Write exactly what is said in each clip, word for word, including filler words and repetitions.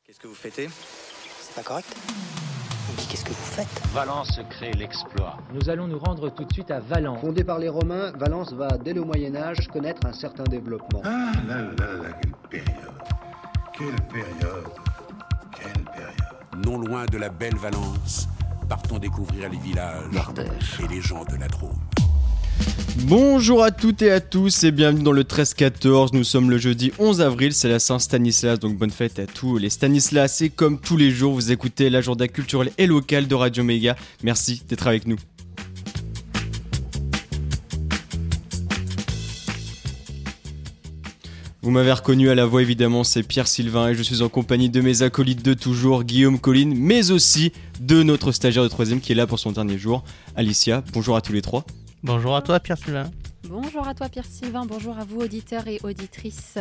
Qu'est-ce que vous fêtez ? C'est pas correct. On dit qu'est-ce que vous faites ? Valence crée l'exploit. Nous allons nous rendre tout de suite à Valence. Fondée par les Romains, Valence va, dès le Moyen-Âge, connaître un certain développement. Ah là là là, quelle période. Quelle période. Quelle période. Non loin de la belle Valence, partons découvrir les villages L'Ardèche et les gens de la Drôme. Bonjour à toutes et à tous et bienvenue dans le treize quatorze. Nous sommes le jeudi onze avril, c'est la Saint-Stanislas, donc bonne fête à tous les Stanislas. Et comme tous les jours, vous écoutez l'agenda culturel et local de Radio Méga. Merci d'être avec nous. Vous m'avez reconnu à la voix, évidemment, c'est Pierre Sylvain et je suis en compagnie de mes acolytes de toujours, Guillaume, Colline, mais aussi de notre stagiaire de troisième qui est là pour son dernier jour, Alicia. Bonjour à tous les trois. Bonjour à toi Pierre Sylvain. Bonjour à toi Pierre Sylvain, bonjour à vous auditeurs et auditrices.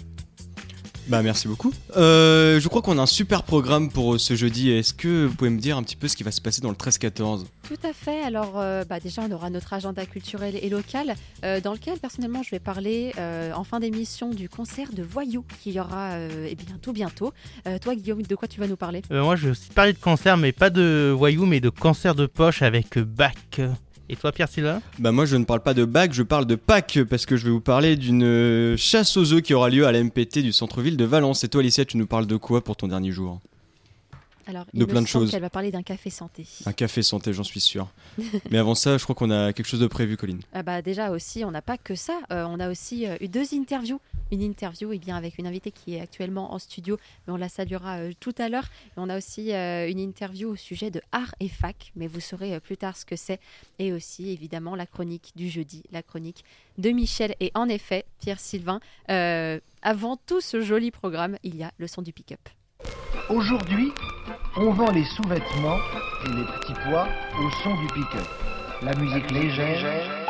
Bah merci beaucoup. Euh, je crois qu'on a un super programme pour ce jeudi. Est-ce que vous pouvez me dire un petit peu ce qui va se passer dans le treize quatorze ? Tout à fait. Alors euh, bah déjà on aura notre agenda culturel et local euh, dans lequel personnellement je vais parler euh, en fin d'émission du concert de Voyou qui y aura euh, et bien tout bientôt. Euh, toi Guillaume, de quoi tu vas nous parler ? euh, Moi je vais aussi parler de concert, mais pas de Voyou mais de concert de poche avec Bach. Et toi Pierre Sylvain ? Bah moi je ne parle pas de Bach, je parle de Pâques parce que je vais vous parler d'une chasse aux œufs qui aura lieu à la M P T du centre-ville de Valence. Et toi Alicia, tu nous parles de quoi pour ton dernier jour ? Alors, de plein de choses. Elle va parler d'un café santé. Un café santé, j'en suis sûr. Mais avant ça, je crois qu'on a quelque chose de prévu, Colline. Ah bah déjà aussi, on n'a pas que ça. Euh, on a aussi euh, eu deux interviews. Une interview eh bien, avec une invitée qui est actuellement en studio, mais on la saluera euh, tout à l'heure. Et on a aussi euh, une interview au sujet de art et fac, mais vous saurez euh, plus tard ce que c'est. Et aussi, évidemment, la chronique du jeudi, la chronique de Michel. Et en effet, Pierre Sylvain, euh, avant tout ce joli programme, il y a le son du pick-up. Aujourd'hui, on vend les sous-vêtements et les petits pois au son du pick-up. La musique légère.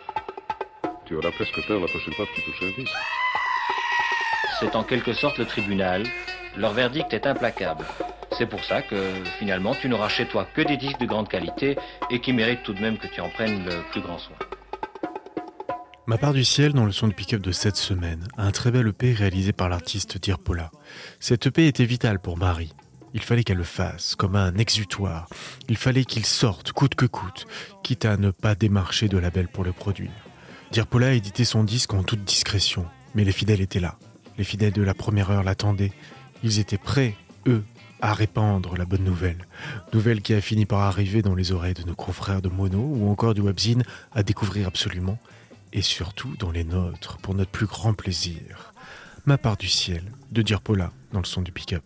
Tu auras presque peur la prochaine fois que tu touches un vice. C'est en quelque sorte le tribunal. Leur verdict est implacable. C'est pour ça que, finalement, tu n'auras chez toi que des disques de grande qualité et qui méritent tout de même que tu en prennes le plus grand soin. Ma part du ciel dans le son de pick-up de cette semaine, un très bel E P réalisé par l'artiste Dirpola. Cet E P était vital pour Marie. Il fallait qu'elle le fasse, comme un exutoire. Il fallait qu'il sorte, coûte que coûte, quitte à ne pas démarcher de label pour le produire. Dirpola a édité son disque en toute discrétion, mais les fidèles étaient là. Les fidèles de la première heure l'attendaient. Ils étaient prêts, eux, à répandre la bonne nouvelle. Nouvelle qui a fini par arriver dans les oreilles de nos confrères de Mono ou encore du webzine à découvrir absolument, et surtout dans les nôtres, pour notre plus grand plaisir. Ma part du ciel, de Dirpola, dans le son du pick-up.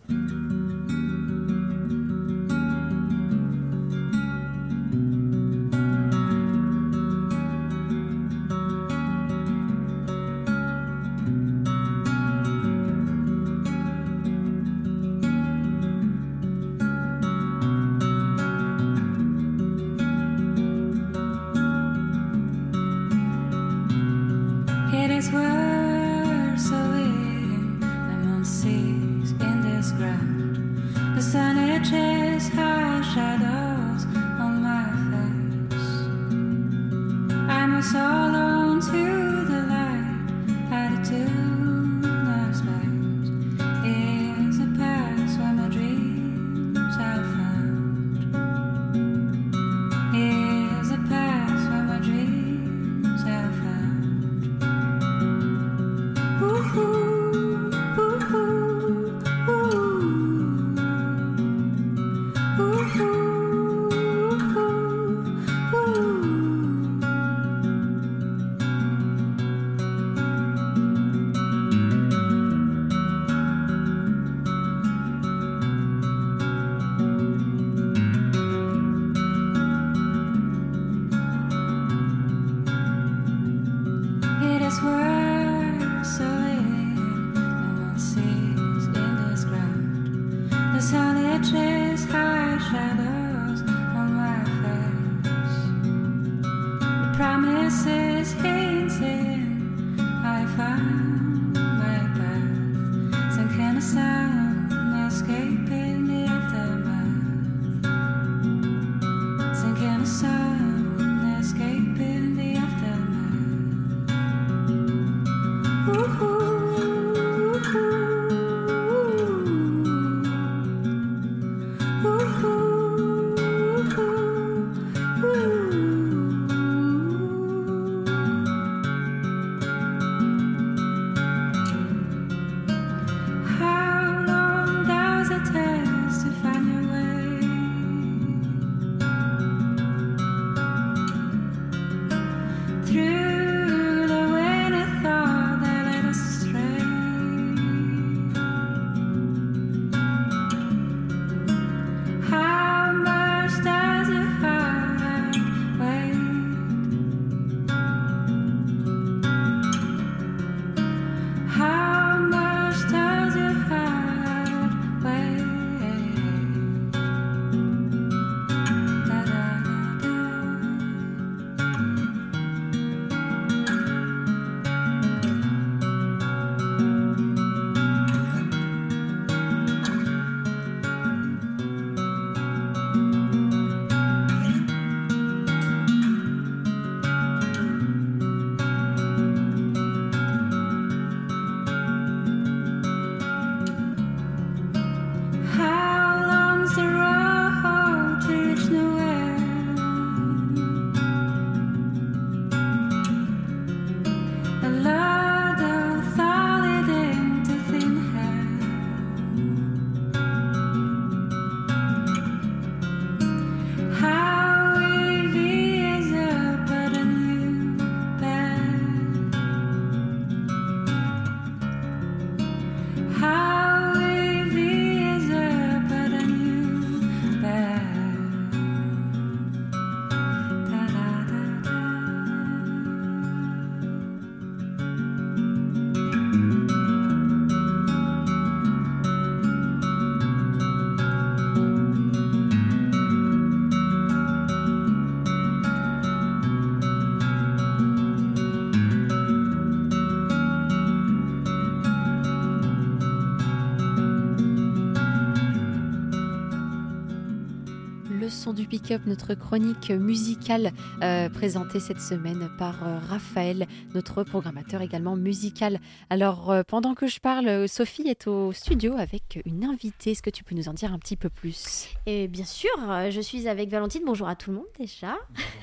son du pick-up, notre chronique musicale euh, présentée cette semaine par euh, Raphaël, notre programmateur également musical. Alors, euh, pendant que je parle, Sophie est au studio avec une invitée. Est-ce que tu peux nous en dire un petit peu plus ? Et bien sûr, je suis avec Valentine. Bonjour à tout le monde déjà.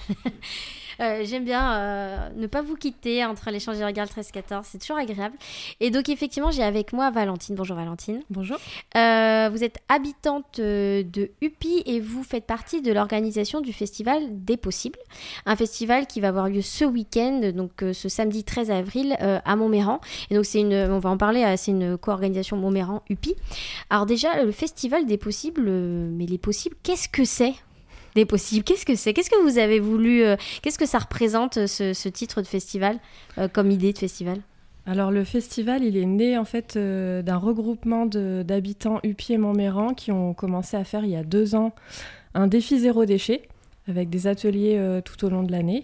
Euh, j'aime bien euh, ne pas vous quitter entre l'échange et le regard treize quatorze, c'est toujours agréable. Et donc effectivement, j'ai avec moi Valentine. Bonjour Valentine. Bonjour. Euh, vous êtes habitante de Upi et vous faites partie de l'organisation du festival des possibles, un festival qui va avoir lieu ce week-end, donc euh, ce samedi treize avril euh, à Montméran. Et donc c'est une, on va en parler, euh, c'est une co-organisation Montméran-Upi. Alors déjà, le festival des possibles, euh, mais les possibles, qu'est-ce que c'est ? Des possibles, qu'est-ce que c'est ? Qu'est-ce que vous avez voulu euh, Qu'est-ce que ça représente ce, ce titre de festival euh, comme idée de festival ? Alors le festival, il est né en fait euh, d'un regroupement de, d'habitants Upi et Montméran qui ont commencé à faire il y a deux ans un défi zéro déchet avec des ateliers euh, tout au long de l'année.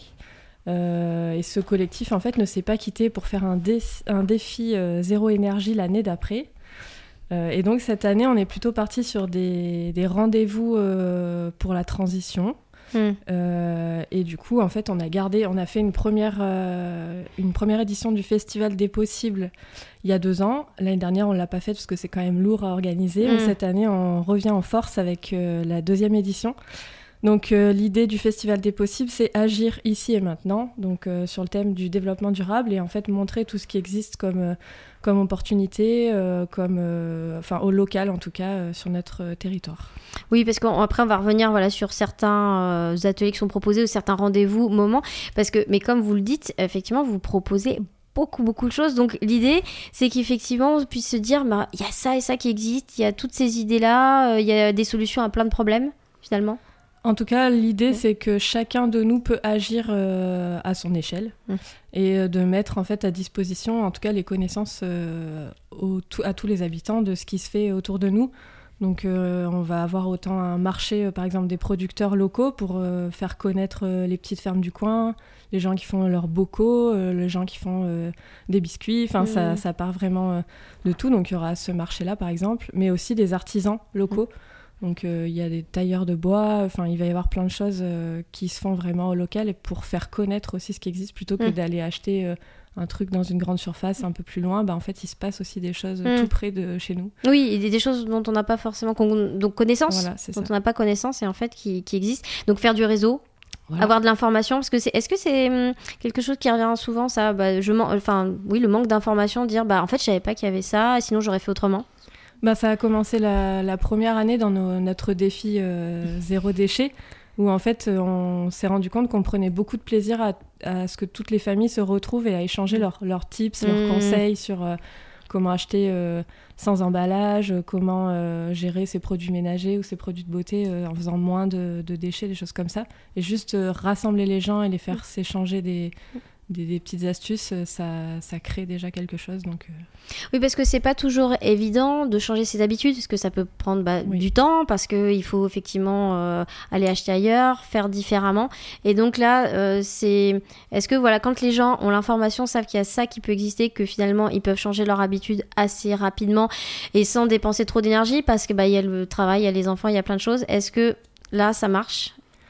Euh, et ce collectif en fait ne s'est pas quitté pour faire un, dé- un défi euh, zéro énergie l'année d'après. Euh, et donc cette année, on est plutôt parti sur des, des rendez-vous euh, pour la transition. Mmh. Euh, et du coup, en fait, on a gardé, on a fait une première, euh, une première édition du Festival des Possibles il y a deux ans. L'année dernière, on l'a pas fait parce que c'est quand même lourd à organiser. Mmh. Mais cette année, on revient en force avec euh, la deuxième édition. Donc euh, l'idée du Festival des Possibles, c'est agir ici et maintenant, donc euh, sur le thème du développement durable et en fait montrer tout ce qui existe comme, euh, comme opportunité, euh, comme, euh, enfin au local en tout cas, euh, sur notre euh, territoire. Oui, parce qu'après on va revenir voilà, sur certains euh, ateliers qui sont proposés ou certains rendez-vous, moments, parce que, mais comme vous le dites, effectivement vous proposez beaucoup beaucoup de choses, donc l'idée c'est qu'effectivement on puisse se dire, bah, y a ça et ça qui existe, il y a toutes ces idées-là, il euh, y a des solutions à plein de problèmes finalement. En tout cas, l'idée, c'est que chacun de nous peut agir euh, à son échelle mmh. et euh, de mettre en fait à disposition, en tout cas, les connaissances euh, au, tout, à tous les habitants de ce qui se fait autour de nous. Donc, euh, on va avoir autant un marché, euh, par exemple, des producteurs locaux pour euh, faire connaître euh, les petites fermes du coin, les gens qui font leurs bocaux, euh, les gens qui font euh, des biscuits. Enfin, mmh. ça, ça part vraiment euh, de tout. Donc, il y aura ce marché-là, par exemple, mais aussi des artisans locaux. Mmh. Donc il euh, y a des tailleurs de bois, enfin il va y avoir plein de choses euh, qui se font vraiment au local et pour faire connaître aussi ce qui existe plutôt que mmh. d'aller acheter euh, un truc dans une grande surface un peu plus loin, bah en fait il se passe aussi des choses mmh. tout près de chez nous. Oui, et des choses dont on n'a pas forcément con- donc connaissance, voilà, c'est dont ça. on n'a pas connaissance et en fait qui, qui existent. Donc faire du réseau. Voilà. Avoir de l'information, parce que c'est, est-ce que c'est hum, quelque chose qui revient souvent, ça, bah, je man- enfin, oui, le manque d'information, dire, bah, en fait, je savais pas qu'il y avait ça, sinon j'aurais fait autrement. Bah, ça a commencé la, la première année dans nos, notre défi euh, zéro déchet, où en fait on s'est rendu compte qu'on prenait beaucoup de plaisir à, à ce que toutes les familles se retrouvent et à échanger leurs leur tips, mmh. leurs conseils sur euh, comment acheter euh, sans emballage, comment euh, gérer ses produits ménagers ou ses produits de beauté euh, en faisant moins de, de déchets, des choses comme ça. Et juste euh, rassembler les gens et les faire mmh. s'échanger des... Des, des petites astuces, ça, ça crée déjà quelque chose. Donc, euh... Oui, parce que c'est pas toujours évident de changer ses habitudes, parce que ça peut prendre bah, oui. du temps, parce qu'il faut effectivement euh, aller acheter ailleurs, faire différemment. Et donc là, euh, c'est... est-ce que voilà, quand les gens ont l'information, savent qu'il y a ça qui peut exister, que finalement ils peuvent changer leur habitude assez rapidement et sans dépenser trop d'énergie, parce que bah, y a le travail, il y a les enfants, il y a plein de choses. Est-ce que là, ça marche ?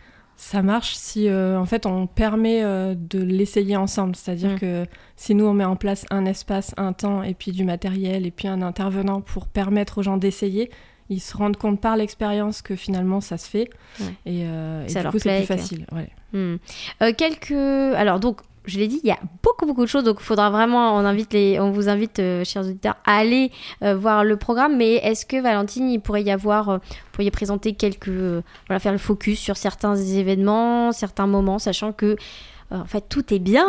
Ça marche si euh, en fait on permet euh, de l'essayer ensemble, c'est-à-dire mmh. que si nous on met en place un espace, un temps et puis du matériel et puis un intervenant pour permettre aux gens d'essayer, ils se rendent compte par l'expérience que finalement ça se fait ouais. et, euh, et du coup c'est plus facile. Ouais. Mmh. Euh, quelques alors donc je l'ai dit, il y a beaucoup beaucoup de choses, donc il faudra vraiment, on invite les, on vous invite, euh, chers auditeurs, à aller euh, voir le programme. Mais est-ce que Valentine, il pourrait y avoir, euh, vous pourriez présenter quelques, euh, voilà, faire le focus sur certains événements, certains moments, sachant que, euh, en fait, tout est bien.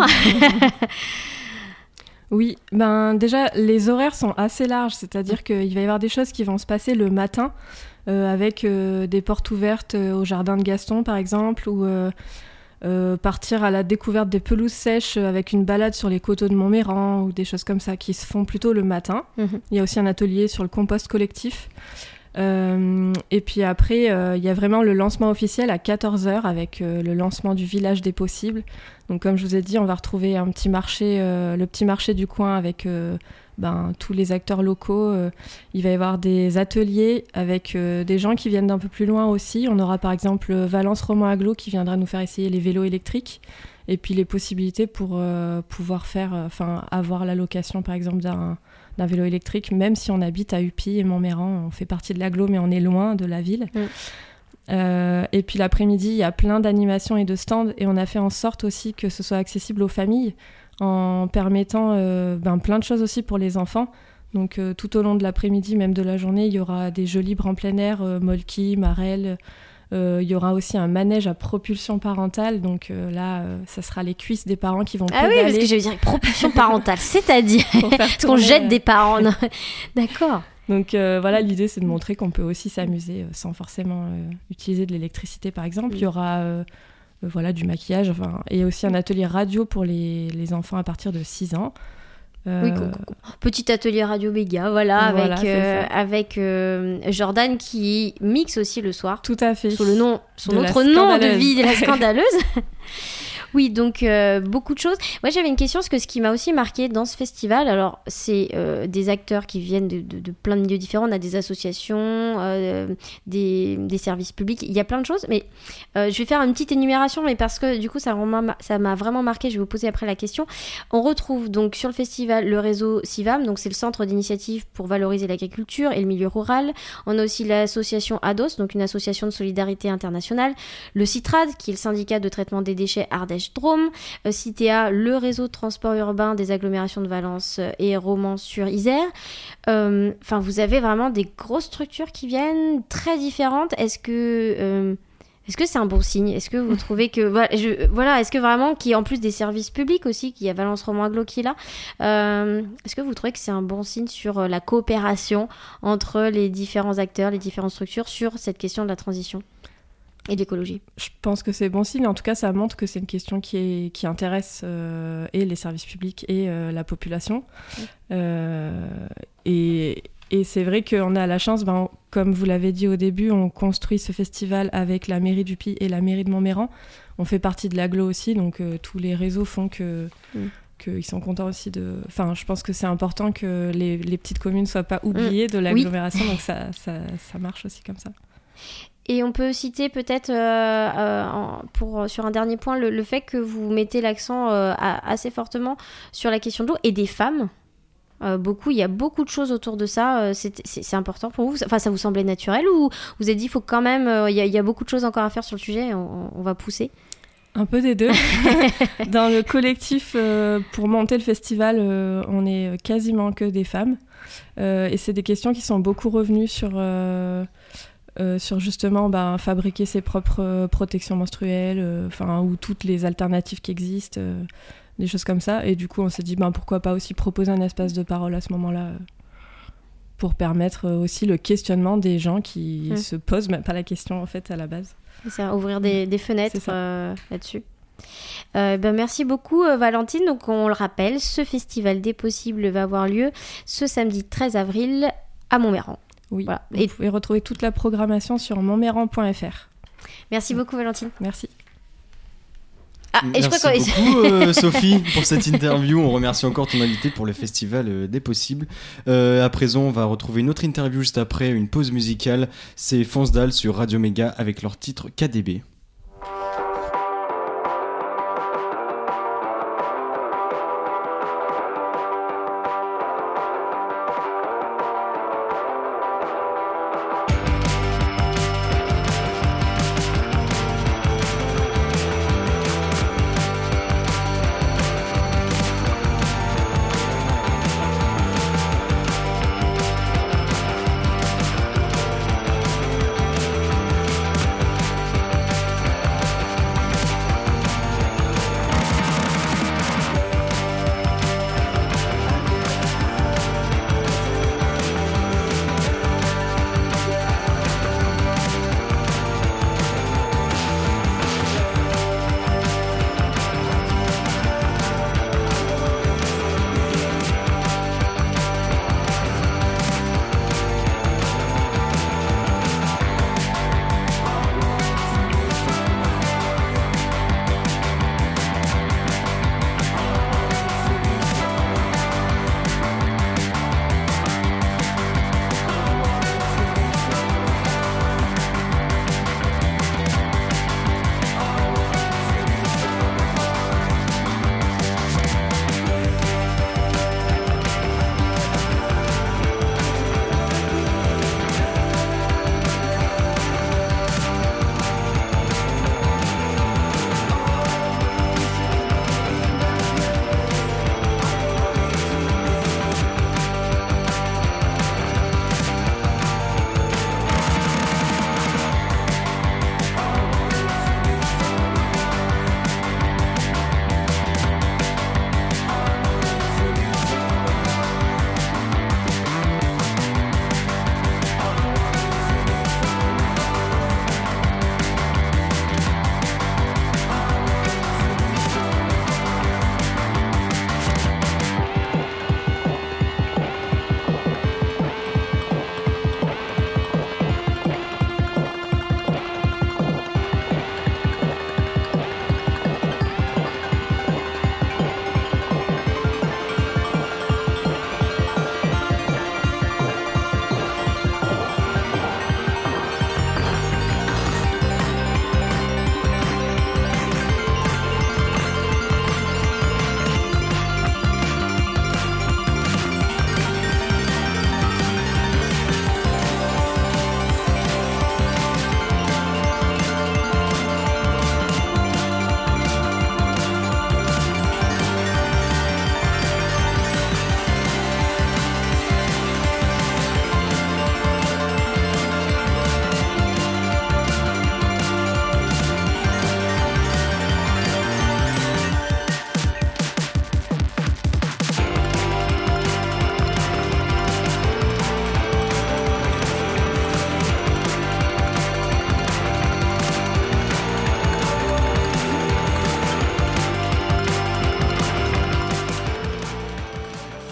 Oui, ben déjà les horaires sont assez larges, c'est-à-dire qu'il va y avoir des choses qui vont se passer le matin, euh, avec euh, des portes ouvertes euh, au jardin de Gaston, par exemple, ou euh, Euh, partir à la découverte des pelouses sèches avec une balade sur les coteaux de Montméran ou des choses comme ça qui se font plutôt le matin. Mmh. Il y a aussi un atelier sur le compost collectif. Euh, et puis après, euh, il y a vraiment le lancement officiel à quatorze heures avec euh, le lancement du village des possibles. Donc comme je vous ai dit, on va retrouver un petit marché, euh, le petit marché du coin avec euh, ben, tous les acteurs locaux. Euh, il va y avoir des ateliers avec euh, des gens qui viennent d'un peu plus loin aussi. On aura par exemple Valence Roman Aglo qui viendra nous faire essayer les vélos électriques et puis les possibilités pour euh, pouvoir faire, enfin euh, avoir la location par exemple d'un, d'un vélo électrique, même si on habite à Upi et Montméran. On fait partie de l'agglo mais on est loin de la ville. Mm. Euh, et puis l'après-midi, il y a plein d'animations et de stands et on a fait en sorte aussi que ce soit accessible aux familles en permettant euh, ben, plein de choses aussi pour les enfants. Donc euh, tout au long de l'après-midi, même de la journée, il y aura des jeux libres en plein air, euh, molki, marelle. Euh, il y aura aussi un manège à propulsion parentale. Donc euh, là, euh, ça sera les cuisses des parents qui vont ah pédaler. Ah oui, parce que je veux dire propulsion parentale, c'est-à-dire parce qu'on jette euh... des parents. Non. D'accord. Donc euh, voilà, l'idée c'est de montrer qu'on peut aussi s'amuser euh, sans forcément euh, utiliser de l'électricité par exemple. Il y aura euh, euh, voilà, du maquillage enfin, et aussi un atelier radio pour les, les enfants à partir de six ans. Euh... Oui, co- co- petit atelier radio méga, voilà, voilà avec, euh, avec euh, Jordan qui mixe aussi le soir. Tout à fait. Sous le nom, son autre nom de vie, de la scandaleuse. Oui, donc euh, beaucoup de choses. Moi, j'avais une question, parce que ce qui m'a aussi marqué dans ce festival, alors, c'est euh, des acteurs qui viennent de, de, de plein de milieux différents. On a des associations, euh, des, des services publics. Il y a plein de choses, mais euh, je vais faire une petite énumération, mais parce que du coup, ça, ça m'a vraiment marqué. Je vais vous poser après la question. On retrouve donc sur le festival le réseau CIVAM, donc c'est le Centre d'initiative pour valoriser l'agriculture et le milieu rural. On a aussi l'association ADOS, donc une association de solidarité internationale. Le CITRAD, qui est le syndicat de traitement des déchets Ardèche Drôme, euh, Citéa, le réseau de transport urbain des agglomérations de Valence euh, et Romans-sur-Isère. Enfin, euh, vous avez vraiment des grosses structures qui viennent très différentes. Est-ce que euh, est-ce que c'est un bon signe ? Est-ce que vous trouvez que voilà, je, voilà est-ce que vraiment qu'il y a en plus des services publics aussi, qu'il y a Valence Roman Aglo qui est là, euh, est-ce que vous trouvez que c'est un bon signe sur la coopération entre les différents acteurs, les différentes structures sur cette question de la transition et d'écologie? Je pense que c'est bon signe. En tout cas, ça montre que c'est une question qui, est, qui intéresse euh, et les services publics et euh, la population. Oui. Euh, et, et c'est vrai qu'on a la chance, ben, comme vous l'avez dit au début, on construit ce festival avec la mairie d'Upi et la mairie de Montméran. On fait partie de l'agglo aussi, donc euh, tous les réseaux font que... Mm. qu'ils sont contents aussi de... Enfin, je pense que c'est important que les, les petites communes ne soient pas oubliées mm. de l'agglomération, oui. donc ça, ça, ça marche aussi comme ça. Et on peut citer peut-être, euh, euh, pour, sur un dernier point, le, le fait que vous mettez l'accent euh, à, assez fortement sur la question de l'eau et des femmes. Euh, beaucoup, il y a beaucoup de choses autour de ça. Euh, c'est, c'est, c'est important pour vous. Enfin, ça vous semblait naturel ou vous avez dit, il faut quand même, euh, il y, y a beaucoup de choses encore à faire sur le sujet. On, on va pousser. Un peu des deux. Dans le collectif, euh, pour monter le festival, euh, on est quasiment que des femmes. Euh, et c'est des questions qui sont beaucoup revenues sur... Euh, Euh, sur justement bah, fabriquer ses propres euh, protections menstruelles, euh, ou toutes les alternatives qui existent, euh, des choses comme ça. Et du coup, on s'est dit bah, pourquoi pas aussi proposer un espace de parole à ce moment-là euh, pour permettre euh, aussi le questionnement des gens qui mmh. se posent même pas la question en fait à la base. C'est ça, ouvrir des, des fenêtres euh, là-dessus. Euh, ben merci beaucoup euh, Valentine. Donc on le rappelle, ce festival des possibles va avoir lieu ce samedi treize avril à Montméran. Oui, voilà. Vous et... pouvez retrouver toute la programmation sur montméran point f r. Merci beaucoup Valentine. Merci. Ah, et Merci je crois beaucoup euh, Sophie pour cette interview. On remercie encore ton invité pour le festival euh, des possibles. Euh, à présent, on va retrouver une autre interview juste après, une pause musicale. C'est Fonsdal sur Radio Méga avec leur titre K D B.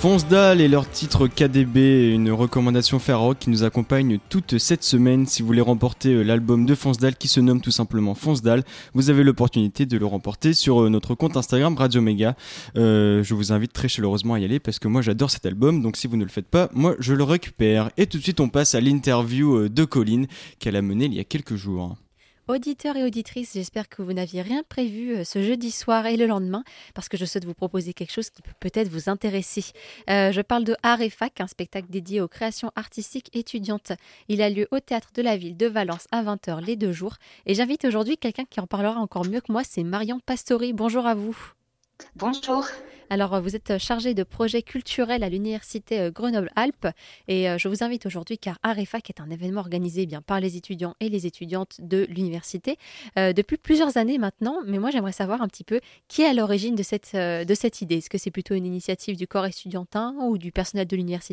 Fonsdal et leur titre K D B, une recommandation Ferroc qui nous accompagne toute cette semaine. Si vous voulez remporter l'album de Fonsdal qui se nomme tout simplement Fonsdal, vous avez l'opportunité de le remporter sur notre compte Instagram Radio Méga. Euh, je vous invite très chaleureusement à y aller parce que moi j'adore cet album, donc si vous ne le faites pas, moi je le récupère. Et tout de suite on passe à l'interview de Colline qu'elle a menée il y a quelques jours. Auditeurs et auditrices, j'espère que vous n'aviez rien prévu ce jeudi soir et le lendemain, parce que je souhaite vous proposer quelque chose qui peut peut-être vous intéresser. Euh, je parle de Art et Fac, un spectacle dédié aux créations artistiques étudiantes. Il a lieu au Théâtre de la Ville de Valence à vingt heures les deux jours. Et j'invite aujourd'hui quelqu'un qui en parlera encore mieux que moi, c'est Marion Pastori. Bonjour à vous. Bonjour. Alors, vous êtes chargée de projets culturels à l'Université Grenoble-Alpes et je vous invite aujourd'hui car Art et Fac est un événement organisé eh bien, par les étudiants et les étudiantes de l'université euh, depuis plusieurs années maintenant. Mais moi, j'aimerais savoir un petit peu qui est à l'origine de cette, euh, de cette idée. Est-ce que c'est plutôt une initiative du corps estudiantin ou du personnel de l'université ?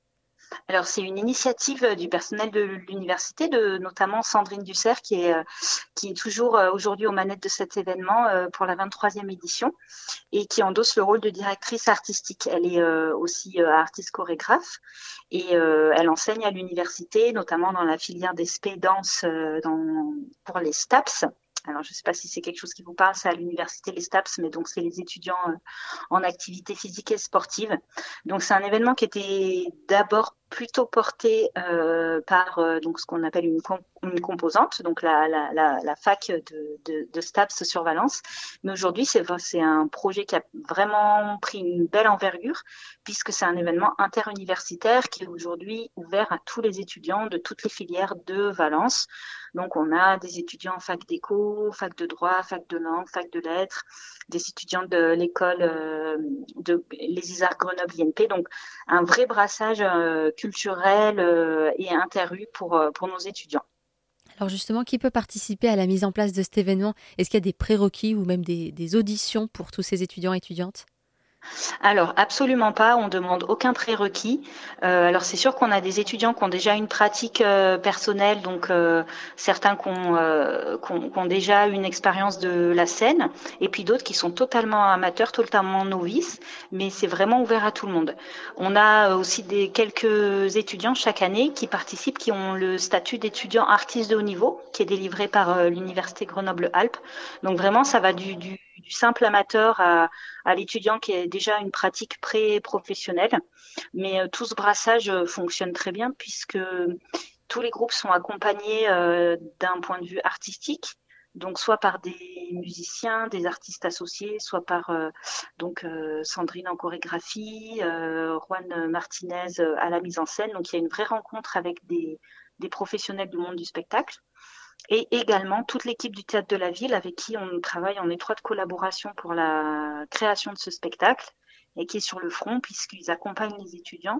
Alors, c'est une initiative du personnel de l'université, de notamment Sandrine Dussert, qui est, qui est toujours aujourd'hui aux manettes de cet événement pour la vingt-troisième édition et qui endosse le rôle de directrice artistique. Elle est aussi artiste chorégraphe et elle enseigne à l'université, notamment dans la filière des spé danse dans, pour les STAPS. Alors, je ne sais pas si c'est quelque chose qui vous parle, c'est à l'université les STAPS, mais donc c'est les étudiants euh, en activité physique et sportive. Donc, c'est un événement qui était d'abord plutôt porté euh, par euh, donc ce qu'on appelle une, com- une composante, donc la, la, la, la fac de, de, de STAPS sur Valence. Mais aujourd'hui, c'est, c'est un projet qui a vraiment pris une belle envergure, puisque c'est un événement interuniversitaire qui est aujourd'hui ouvert à tous les étudiants de toutes les filières de Valence. Donc, on a des étudiants en fac d'éco, fac de droit, fac de langue, fac de lettres, des étudiants de l'école euh, de les I S A R Grenoble I N P. Donc, un vrai brassage euh, culturel euh, et interru pour, euh, pour nos étudiants. Alors justement, qui peut participer à la mise en place de cet événement ? Est-ce qu'il y a des prérequis ou même des, des auditions pour tous ces étudiants et étudiantes ? Alors, absolument pas, on demande aucun prérequis. Euh, alors, c'est sûr qu'on a des étudiants qui ont déjà une pratique euh, personnelle, donc euh, certains qui ont, euh, qui, ont, qui ont déjà une expérience de la scène, et puis d'autres qui sont totalement amateurs, totalement novices, mais c'est vraiment ouvert à tout le monde. On a aussi des, quelques étudiants chaque année qui participent, qui ont le statut d'étudiant artiste de haut niveau, qui est délivré par euh, l'Université Grenoble-Alpes. Donc vraiment, ça va du, du, du simple amateur à, à l'étudiant qui a déjà une pratique pré-professionnelle. Mais euh, tout ce brassage euh, fonctionne très bien puisque tous les groupes sont accompagnés euh, d'un point de vue artistique, donc soit par des musiciens, des artistes associés, soit par euh, donc euh, Sandrine en chorégraphie, euh, Juan Martinez à la mise en scène. Donc il y a une vraie rencontre avec des, des professionnels du monde du spectacle. Et également toute l'équipe du Théâtre de la Ville avec qui on travaille en étroite collaboration pour la création de ce spectacle et qui est sur le front puisqu'ils accompagnent les étudiants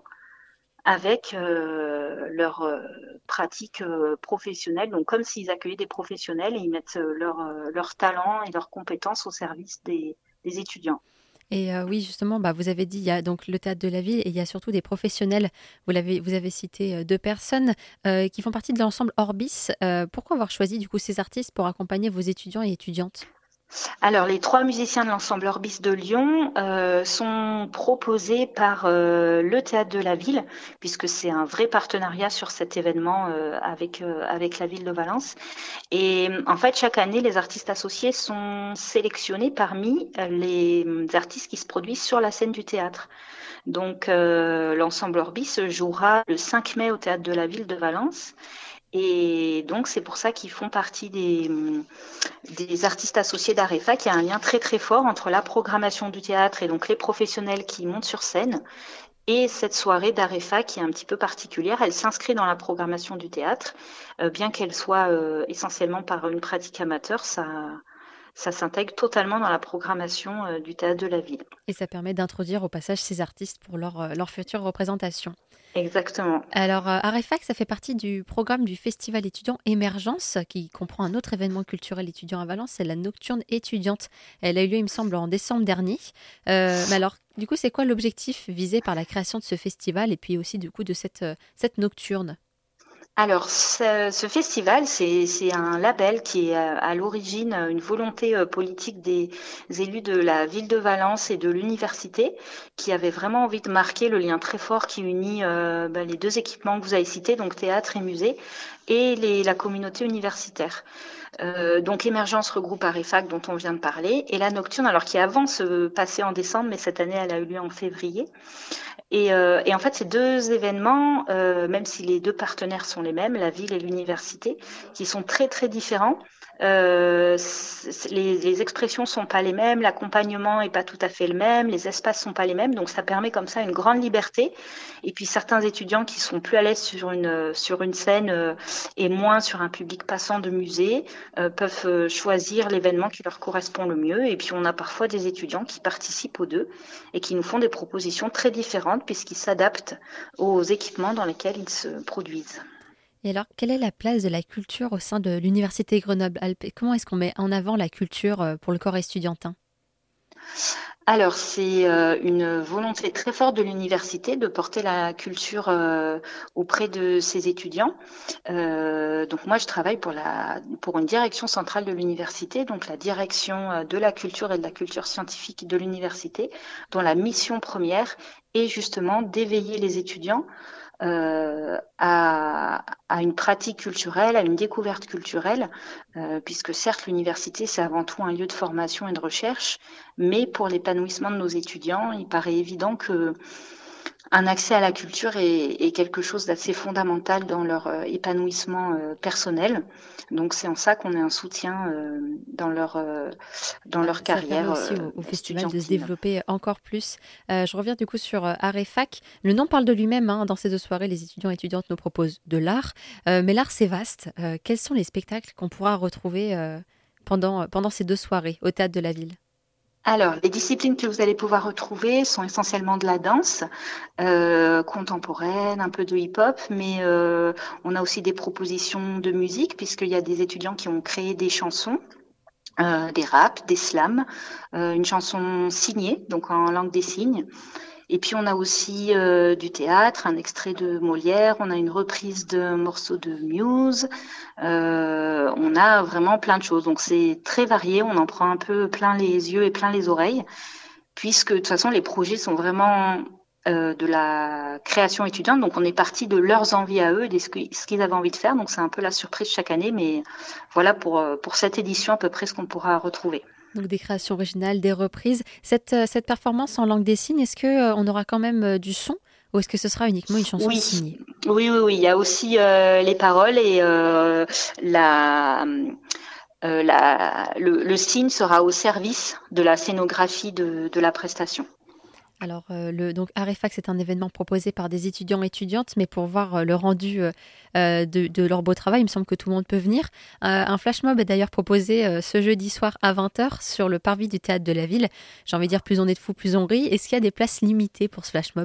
avec euh, leur euh, pratique euh, professionnelle, donc comme s'ils accueillaient des professionnels et ils mettent euh, leur, euh, leur talent et leurs compétences au service des, des étudiants. Et euh, oui, justement, bah, vous avez dit, il y a donc le Théâtre de la Ville et il y a surtout des professionnels. Vous, l'avez, vous avez cité euh, deux personnes euh, qui font partie de l'ensemble Orbis. Euh, pourquoi avoir choisi du coup ces artistes pour accompagner vos étudiants et étudiantes ? Alors, les trois musiciens de l'ensemble Orbis de Lyon euh, sont proposés par euh, le Théâtre de la Ville, puisque c'est un vrai partenariat sur cet événement euh, avec, euh, avec la ville de Valence. Et en fait, chaque année, les artistes associés sont sélectionnés parmi les artistes qui se produisent sur la scène du théâtre. Donc, euh, l'ensemble Orbis jouera le cinq mai au Théâtre de la Ville de Valence. Et donc, c'est pour ça qu'ils font partie des, des artistes associés d'Art et Fac. Il y a un lien très très fort entre la programmation du théâtre et donc les professionnels qui montent sur scène et cette soirée d'Art et Fac qui est un petit peu particulière. Elle s'inscrit dans la programmation du théâtre, euh, bien qu'elle soit euh, essentiellement par une pratique amateur, ça... ça s'intègre totalement dans la programmation euh, du Théâtre de la Ville. Et ça permet d'introduire au passage ces artistes pour leur, euh, leur future représentation. Exactement. Alors, euh, Art et Fac, ça fait partie du programme du Festival étudiant Émergence, qui comprend un autre événement culturel étudiant à Valence, c'est la Nocturne étudiante. Elle a eu lieu, il me semble, en décembre dernier. Euh, mais alors, du coup, c'est quoi l'objectif visé par la création de ce festival et puis aussi, du coup, de cette, euh, cette Nocturne ? Alors, ce, ce festival, c'est, c'est un label qui est à, à l'origine une volonté euh, politique des élus de la ville de Valence et de l'université, qui avaient vraiment envie de marquer le lien très fort qui unit euh, bah, les deux équipements que vous avez cités, donc théâtre et musée, et les, la communauté universitaire. Euh, donc Émergence regroupe Arefac dont on vient de parler et la Nocturne, alors qui avant se passait en décembre, mais cette année elle a eu lieu en février. Et, euh, et en fait, ces deux événements, euh, même si les deux partenaires sont les mêmes, la ville et l'université, qui sont très très différents, euh, les, les expressions sont pas les mêmes, l'accompagnement est pas tout à fait le même, les espaces sont pas les mêmes, donc ça permet comme ça une grande liberté. Et puis certains étudiants qui sont plus à l'aise sur une sur une scène euh, et moins sur un public passant de musée euh, peuvent euh, choisir l'événement qui leur correspond le mieux. Et puis on a parfois des étudiants qui participent aux deux et qui nous font des propositions très différentes puisqu'ils s'adaptent aux équipements dans lesquels ils se produisent. Et alors, quelle est la place de la culture au sein de l'Université Grenoble-Alpes et comment est-ce qu'on met en avant la culture pour le corps estudiantin ? Alors, c'est euh, une volonté très forte de l'université de porter la culture euh, auprès de ses étudiants. Euh, donc moi, je travaille pour, la, pour une direction centrale de l'université, donc la direction de la culture et de la culture scientifique de l'université, dont la mission première est justement d'éveiller les étudiants Euh, à, à une pratique culturelle, à une découverte culturelle, euh, puisque certes l'université c'est avant tout un lieu de formation et de recherche, mais pour l'épanouissement de nos étudiants, il paraît évident que un accès à la culture est, est quelque chose d'assez fondamental dans leur euh, épanouissement euh, personnel. Donc c'est en ça qu'on est un soutien euh, dans leur euh, dans leur Ça carrière. permet aussi euh, au, au festival de se développer encore plus. Euh, je reviens du coup sur euh, Arefac. Le nom parle de lui-même. Hein. Dans ces deux soirées, les étudiants et étudiantes nous proposent de l'art. Euh, mais l'art, c'est vaste. Euh, quels sont les spectacles qu'on pourra retrouver euh, pendant, pendant ces deux soirées au Théâtre de la Ville ? Alors, les disciplines que vous allez pouvoir retrouver sont essentiellement de la danse euh, contemporaine, un peu de hip-hop, mais euh, on a aussi des propositions de musique, puisqu'il y a des étudiants qui ont créé des chansons, euh, des raps, des slams, euh, une chanson signée, donc en langue des signes. Et puis on a aussi euh, du théâtre, un extrait de Molière, on a une reprise d'un morceau de Muse, euh, on a vraiment plein de choses. Donc c'est très varié, on en prend un peu plein les yeux et plein les oreilles, puisque de toute façon les projets sont vraiment euh, de la création étudiante, donc on est parti de leurs envies à eux, de ce qu'ils avaient envie de faire, donc c'est un peu la surprise chaque année, mais voilà pour, pour cette édition à peu près ce qu'on pourra retrouver. Donc des créations originales, des reprises. Cette, cette performance en langue des signes, est-ce qu'on euh, aura quand même euh, du son ou est-ce que ce sera uniquement une chanson oui. signée ? Oui, oui, oui. Il y a aussi euh, les paroles et euh, la, euh, la, le, le signe sera au service de la scénographie de, de la prestation. Alors, euh, le, donc Arefac, c'est un événement proposé par des étudiants et étudiantes, mais pour voir euh, le rendu euh, de, de leur beau travail, il me semble que tout le monde peut venir. Euh, un flash mob est d'ailleurs proposé euh, ce jeudi soir à vingt heures sur le parvis du Théâtre de la Ville. J'ai envie de dire, plus on est de fous, plus on rit. Est-ce qu'il y a des places limitées pour ce flash mob ?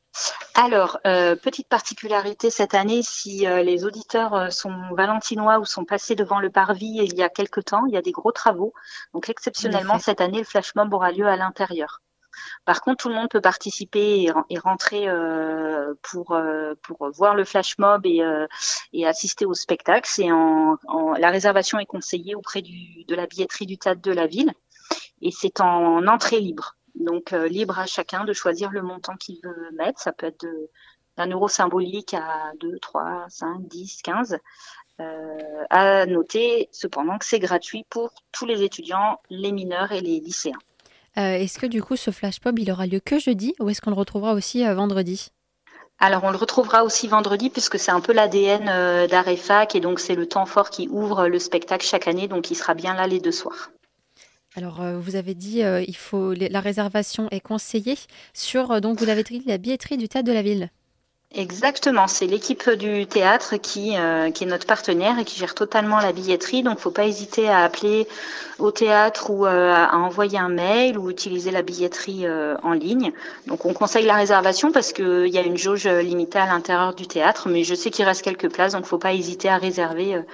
Alors, euh, petite particularité cette année, si euh, les auditeurs euh, sont valentinois ou sont passés devant le parvis il y a quelque temps, il y a des gros travaux. Donc, exceptionnellement, cette année, le flash mob aura lieu à l'intérieur. Par contre, tout le monde peut participer et, et rentrer euh, pour euh, pour voir le flash mob et, euh, et assister au spectacle. C'est en, en la réservation est conseillée auprès du de la billetterie du Théâtre de la Ville et c'est en entrée libre. Donc euh, libre à chacun de choisir le montant qu'il veut mettre. Ça peut être de, d'un euro symbolique à deux, trois, cinq, dix, quinze. Euh, à noter cependant que c'est gratuit pour tous les étudiants, les mineurs et les lycéens. Euh, est-ce que du coup ce flash mob il aura lieu que jeudi ou est-ce qu'on le retrouvera aussi euh, vendredi ? Alors on le retrouvera aussi vendredi puisque c'est un peu l'A D N euh, d'Arefac et donc c'est le temps fort qui ouvre le spectacle chaque année, donc il sera bien là les deux soirs. Alors euh, vous avez dit euh, il faut la réservation est conseillée sur euh, donc vous l'avez dit la billetterie du Théâtre de la Ville. Exactement, c'est l'équipe du théâtre qui, euh, qui est notre partenaire et qui gère totalement la billetterie. Donc, faut pas hésiter à appeler au théâtre ou euh, à envoyer un mail ou utiliser la billetterie euh, en ligne. Donc, on conseille la réservation parce que il y a une jauge limitée à l'intérieur du théâtre, mais je sais qu'il reste quelques places, donc faut pas hésiter à réserver euh,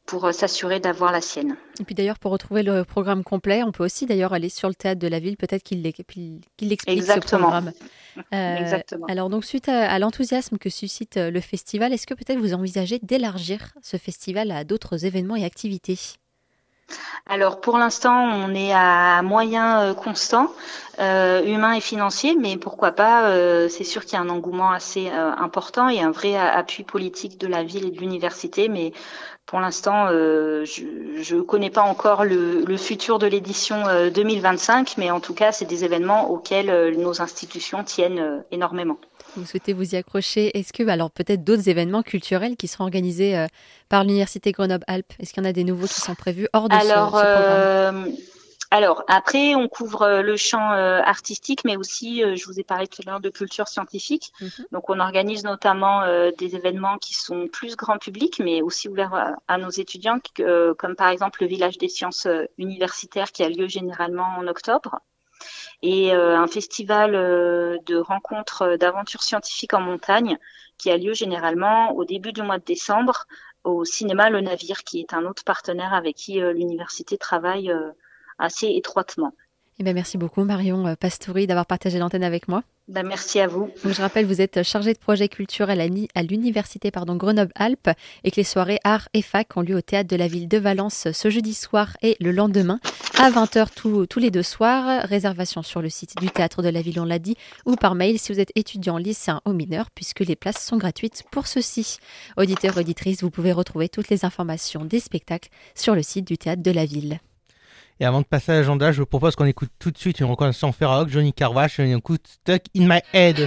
pour euh, s'assurer d'avoir la sienne. Et puis d'ailleurs, pour retrouver le programme complet, on peut aussi d'ailleurs aller sur le théâtre de la ville, peut-être qu'il, qu'il, qu'il explique Exactement. ce programme. Euh, Exactement. Alors donc, suite à, à l'enthousiasme que suscite le festival, est-ce que peut-être vous envisagez d'élargir ce festival à d'autres événements et activités ? Alors pour l'instant, on est à moyens euh, constants, euh, humains et financiers, mais pourquoi pas, euh, c'est sûr qu'il y a un engouement assez euh, important et un vrai appui politique de la ville et de l'université, mais pour l'instant, euh, je ne connais pas encore le, le futur de l'édition euh, deux mille vingt-cinq, mais en tout cas, c'est des événements auxquels euh, nos institutions tiennent euh, énormément. Vous souhaitez vous y accrocher. Est-ce que, alors peut-être d'autres événements culturels qui seront organisés euh, par l'Université Grenoble-Alpes, est-ce qu'il y en a des nouveaux qui sont prévus hors de alors, ce, ce programme euh, Alors, après, on couvre le champ euh, artistique, mais aussi, euh, je vous ai parlé tout à l'heure de culture scientifique. Mm-hmm. Donc, on organise notamment euh, des événements qui sont plus grand public, mais aussi ouverts à, à nos étudiants, euh, comme par exemple le Village des sciences euh, universitaires qui a lieu généralement en octobre. Et euh, un festival euh, de rencontres euh, d'aventures scientifiques en montagne qui a lieu généralement au début du mois de décembre au cinéma Le Navire, qui est un autre partenaire avec qui euh, l'université travaille euh, assez étroitement. Eh bien, merci beaucoup Marion Pastouri d'avoir partagé l'antenne avec moi. Ben, merci à vous. Donc, je rappelle, vous êtes chargée de projet culturel à l'université pardon, Grenoble-Alpes et que les soirées Art et Fac ont lieu au théâtre de la ville de Valence ce jeudi soir et le lendemain à vingt heures tous, tous les deux soirs. Réservation sur le site du théâtre de la ville, on l'a dit, ou par mail si vous êtes étudiant, lycéen ou mineur, puisque les places sont gratuites pour ceux-ci. Auditeurs, auditrices, vous pouvez retrouver toutes les informations des spectacles sur le site du théâtre de la ville. Et avant de passer à l'agenda, je vous propose qu'on écoute tout de suite une reconnaissance rock, Johnny Carwash, et on écoute Stuck in My Head.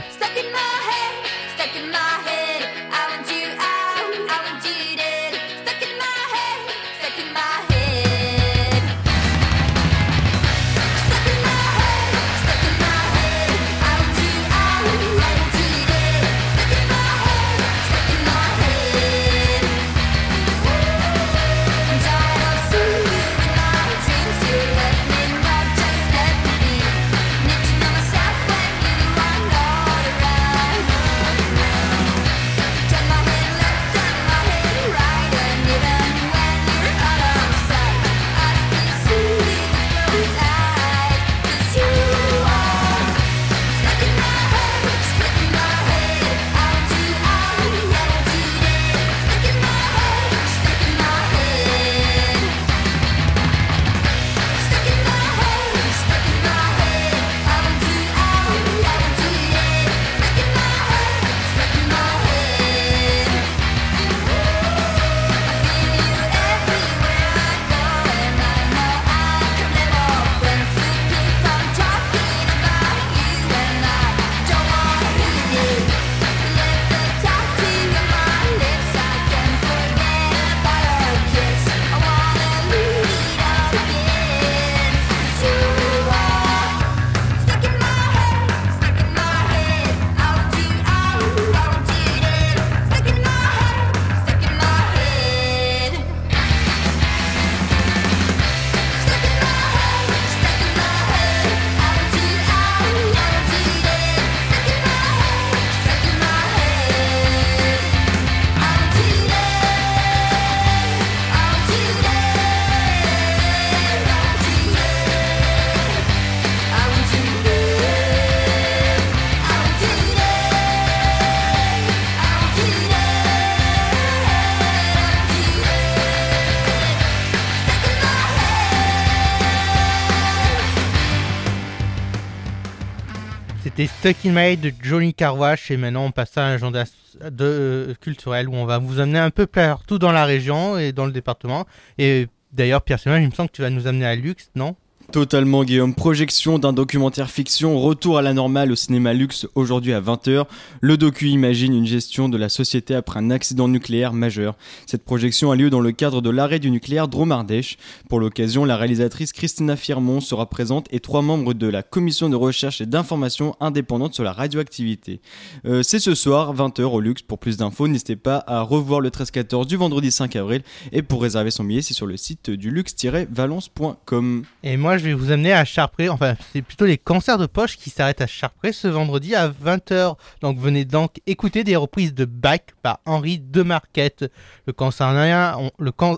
C'était Stuck in My Head de Johnny Carwash et maintenant on passe à un agenda de, euh, culturel où on va vous amener un peu partout dans la région et dans le département. Et d'ailleurs Pierre-Simon, il me semble que tu vas nous amener à Lux, non ? Totalement Guillaume, projection d'un documentaire fiction, retour à la normale au cinéma Lux aujourd'hui à vingt heures. Le docu imagine une gestion de la société après un accident nucléaire majeur. Cette projection a lieu dans le cadre de l'arrêt du nucléaire Dromardèche. Pour l'occasion, la réalisatrice Christina Firmont sera présente et trois membres de la commission de recherche et d'information indépendante sur la radioactivité. Euh, c'est ce soir, vingt heures au Lux. Pour plus d'infos, n'hésitez pas à revoir le treize quatorze du vendredi cinq avril et pour réserver son billet, c'est sur le site du lux tiret valence point com. Et moi, je vais vous amener à Charpré, enfin c'est plutôt les concerts de poche qui s'arrêtent à Charpré ce vendredi à vingt heures. Donc venez donc écouter des reprises de Bach par Henri Demarquette. Le concert, on, le can...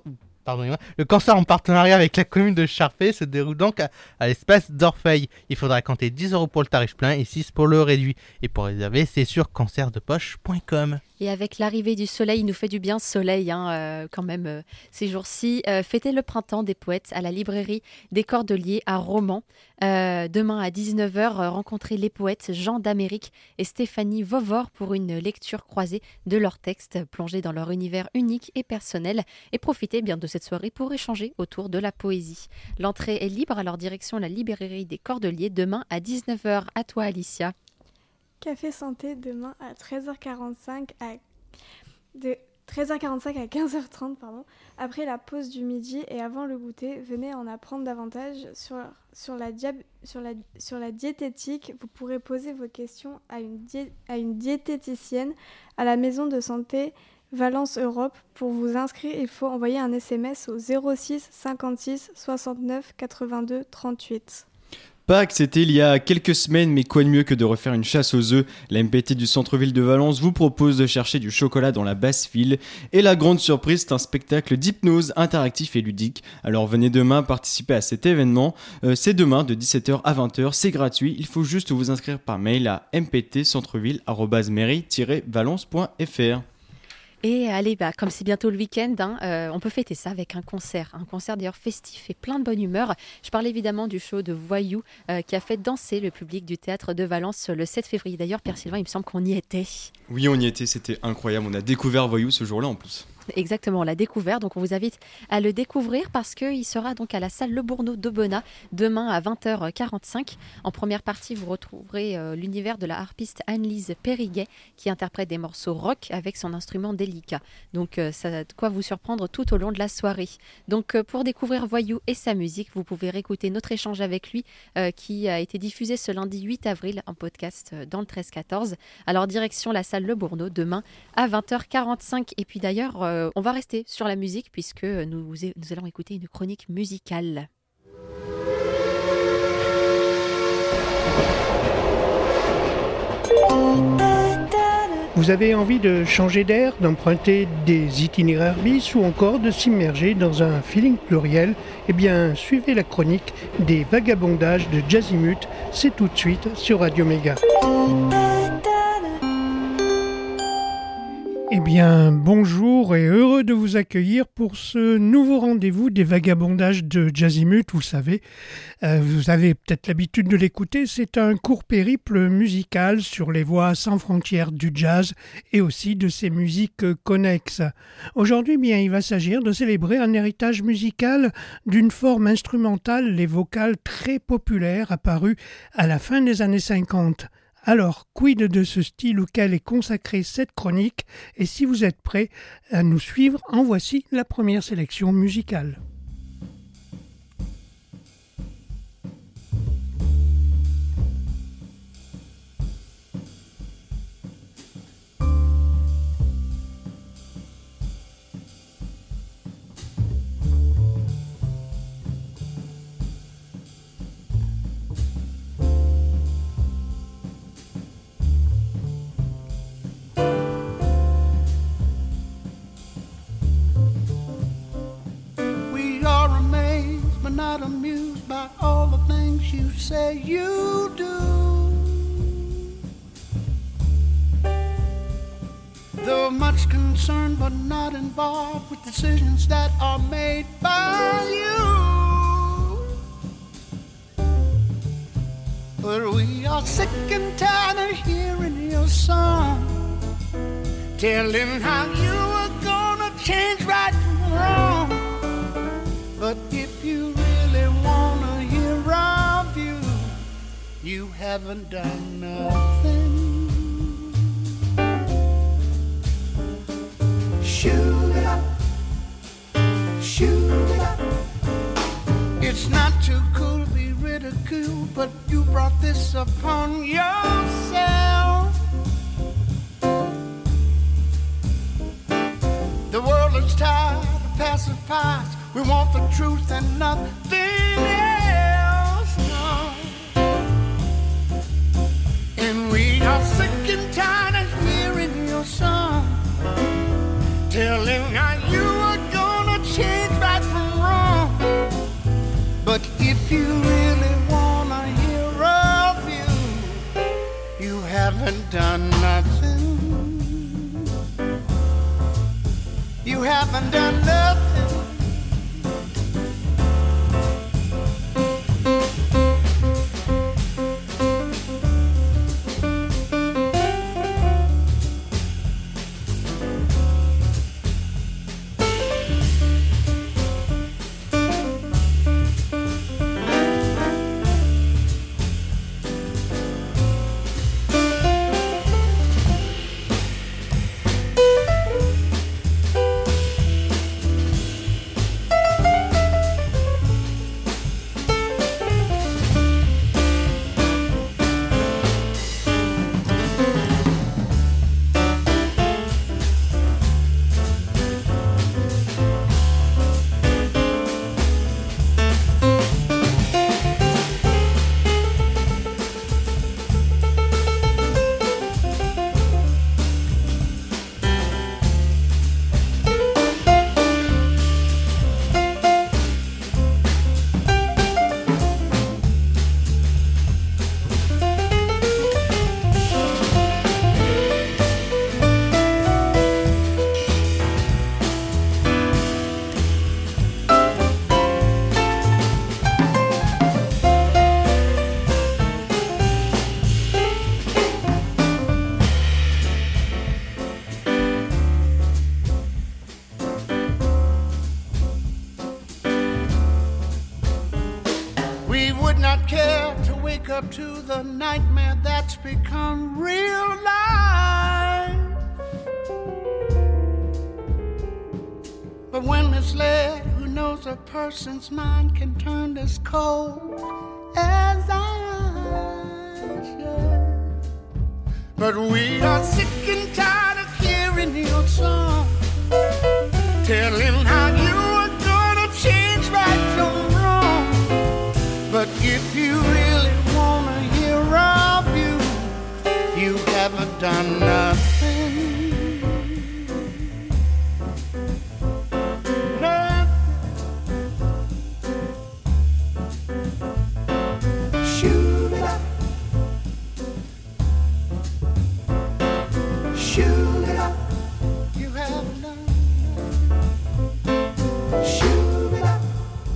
pardonnez-moi, le concert en partenariat avec la commune de Charpey se déroule donc à, à l'espace d'Orfeuille. Il faudra compter dix euros pour le tarif plein et six pour le réduit. Et pour réserver, c'est sur concert de poche point com. Et avec l'arrivée du soleil, il nous fait du bien ce soleil hein, euh, quand même euh, ces jours-ci. Euh, fêtez le printemps des poètes à la librairie des Cordeliers à Romans. Euh, demain à dix-neuf heures, euh, rencontrez les poètes Jean d'Amérique et Stéphanie Vauvor pour une lecture croisée de leurs textes, plongés dans leur univers unique et personnel. Et profitez bien de cette soirée pour échanger autour de la poésie. L'entrée est libre, alors direction la librairie des Cordeliers demain à dix-neuf heures. À toi Alicia. Café Santé demain à treize heures quarante-cinq à de treize heures quarante-cinq à quinze heures trente pardon. Après la pause du midi et avant le goûter, venez en apprendre davantage sur sur la diab- sur la sur la diététique. Vous pourrez poser vos questions à une dié- à une diététicienne à la maison de santé Valence Europe. Pour vous inscrire, il faut envoyer un S M S au zéro six cinquante-six soixante-neuf quatre-vingt-deux trente-huit. Pâques, c'était il y a quelques semaines, mais quoi de mieux que de refaire une chasse aux œufs. La M P T du centre-ville de Valence vous propose de chercher du chocolat dans la basse file. Et la grande surprise, c'est un spectacle d'hypnose interactif et ludique. Alors venez demain participer à cet événement. Euh, c'est demain de dix-sept heures à vingt heures, c'est gratuit. Il faut juste vous inscrire par mail à m p t centreville arobase mairie tiret valence point f r. Et allez, bah, comme c'est bientôt le week-end, hein, euh, on peut fêter ça avec un concert. Un concert d'ailleurs festif et plein de bonne humeur. Je parle évidemment du show de Voyou euh, qui a fait danser le public du théâtre de Valence le sept février. D'ailleurs, Pierre Sylvain, il me semble qu'on y était. Oui, on y était, c'était incroyable. On a découvert Voyou ce jour-là en plus. Exactement, on l'a découvert, donc on vous invite à le découvrir parce qu'il sera donc à la salle Le Bourneau d'Aubenas demain à vingt heures quarante-cinq. En première partie, vous retrouverez euh, l'univers de la harpiste Anne-Lise Périguet qui interprète des morceaux rock avec son instrument délicat. Donc euh, ça a de quoi vous surprendre tout au long de la soirée. Donc euh, pour découvrir Voyou et sa musique, vous pouvez réécouter notre échange avec lui euh, qui a été diffusé ce lundi huit avril en podcast euh, dans le treize quatorze. Alors direction la salle Le Bourneau demain à vingt heures quarante-cinq. Et puis d'ailleurs, euh, on va rester sur la musique puisque nous, nous allons écouter une chronique musicale. Vous avez envie de changer d'air, d'emprunter des itinéraires bis ou encore de s'immerger dans un feeling pluriel? Eh bien, suivez la chronique des vagabondages de Jazzimut, c'est tout de suite sur Radio Méga. Eh bien, bonjour et heureux de vous accueillir pour ce nouveau rendez-vous des vagabondages de Jazzimut. Vous savez, euh, vous avez peut-être l'habitude de l'écouter, c'est un court périple musical sur les voies sans frontières du jazz et aussi de ses musiques connexes. Aujourd'hui, eh bien, il va s'agir de célébrer un héritage musical d'une forme instrumentale, les vocales très populaires apparues à la fin des années cinquante. Alors, quid de ce style auquel est consacrée cette chronique? Et si vous êtes prêts à nous suivre, en voici la première sélection musicale. Not amused by all the things you say you do. Though much concerned but not involved with decisions that are made by you. But we are sick and tired of hearing your song, telling how you are gonna change right from wrong. But if you really wanna hear our view, you haven't done nothing. Shoot it up, shoot it up. It's not too cool to be ridiculed, but you brought this upon yourself. The world is tired of pacifiers. We want the truth and nothing else. No. And we are sick and tired of hearing your song, telling how you are gonna change right if you really want a hero view, you haven't done nothing. You haven't done nothing. Up to the nightmare that's become real life. But when misled, who knows a person's mind can turn as cold as ice. Yeah. But we are sick and tired of hearing your song, telling how you are gonna change right from wrong. But if you really want a hero view, you haven't done nothing. Nothing. Shoot it up. Shoot it up. You haven't done nothing. Shoot it up.